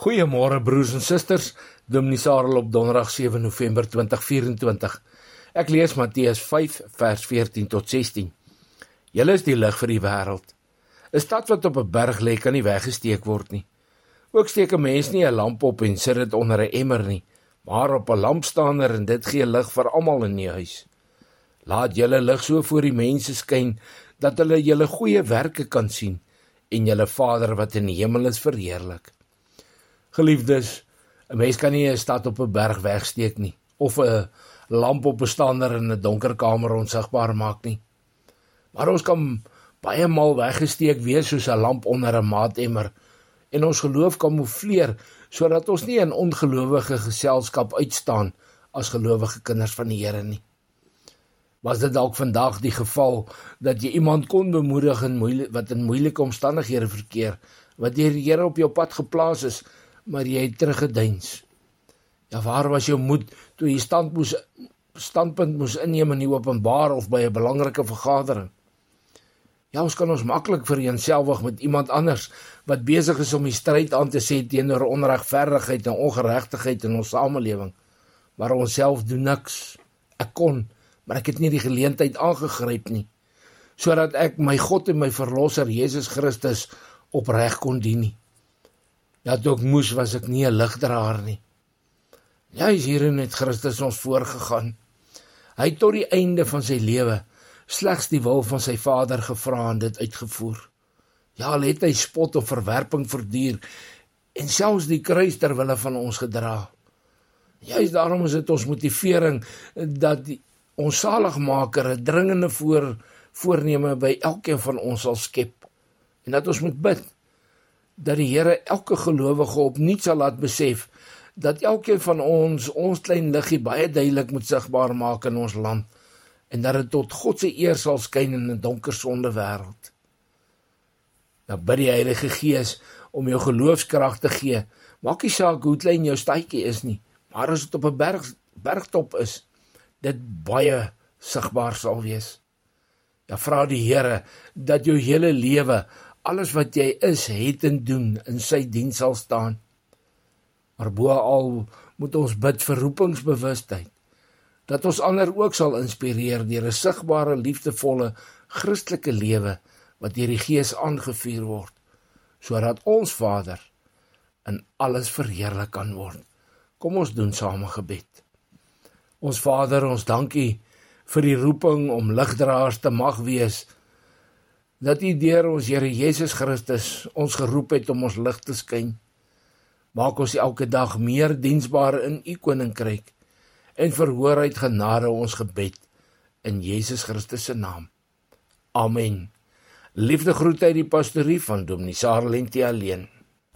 Goeiemôre broers en susters, Dominee Sarel op donderdag 7 November 2024. Ek lees Matteus 5 vers 14 tot 16. Julle is die lig vir die wêreld. 'n Stad wat op 'n berg lê kan nie weggesteek word nie. Ook steek 'n mens nie 'n lamp op en sit dit onder 'n emmer nie, maar op 'n lampstander en dit gee lig vir almal in die huis. Laat julle lig so voor die mense skyn dat hulle julle goeie werke kan sien en julle Vader wat in die hemel is verheerlik. Geliefdes, 'n mens kan nie 'n stad op 'n berg wegsteek nie, of 'n lamp op 'n stander in 'n donker kamer onsigbaar maak nie. Maar ons kan baie maal weggesteek wees soos 'n lamp onder 'n maatemmer, en ons geloof kamoufleer, sodat ons nie in ongelowige geselskap uitstaan as gelowige kinders van die Here nie. Was dit dalk vandag die geval, dat jy iemand kon bemoedig wat in moeilike omstandighede verkeer, wat deur die Here op jou pad geplaas is, maar jy het teruggedeins? Ja, waar was jou moed toe jy standpunt moes inneem in die openbaar of by 'n belangrike vergadering? Ja, ons kan ons maklik vereenselwig met iemand anders wat besig is om die stryd aan te sê teenoor onregverdigheid en ongeregtigheid in ons samelewing, maar ons self doen niks. Ek kon, maar ek het nie die geleentheid aangegryp nie, sodat ek my God en my verlosser Jesus Christus opreg kon dien nie. Ja, toe ek moes, was ek nie 'n ligdraer nie. Juis hierin het Christus ons voorgegaan. Hy het tot die einde van sy lewe slegs die wil van sy Vader gevra en dit uitgevoer. Ja, al het hy spot of verwerping verduur en selfs die kruis ter wille van ons gedra. Juist daarom is dit ons motivering dat ons saligmaker 'n dringende voorneme by elkeen van ons sal skep, en dat ons moet bid dat die Here elke gelowige opnuut sal laat besef dat elkeen van ons klein liggie baie duidelik moet sigbaar maak in ons land, en dat dit tot God se eer sal skyn in 'n donker sonde wêreld. Nou bid die Heilige Gees om jou geloofskrag te gee. Maak nie saak hoe klein jou stadjie is nie, maar as dit op 'n bergtop is, dit baie sigbaar sal wees. Ja, vra die Here dat jou hele lewe, alles wat jy is, het en doen, in sy diens sal staan. Maar boal moet ons bid vir roepingsbewustheid, dat ons ander ook sal inspireer deur 'n sigbare, liefdevolle, Christelike lewe wat deur die Gees aangevuur word, sodat ons Vader in alles verheerlik kan word. Kom ons doen saam 'n gebed. Ons Vader, ons dankie vir die roeping om ligdraers te mag wees, dat U deur ons Here Jesus Christus ons geroep het om ons lig te skyn. Maak ons elke dag meer diensbaar in U koninkryk, en verhoor uit genade ons gebed in Jesus Christus se naam. Amen. Liefde groet uit die pastorie van Dominee Sarel alleen.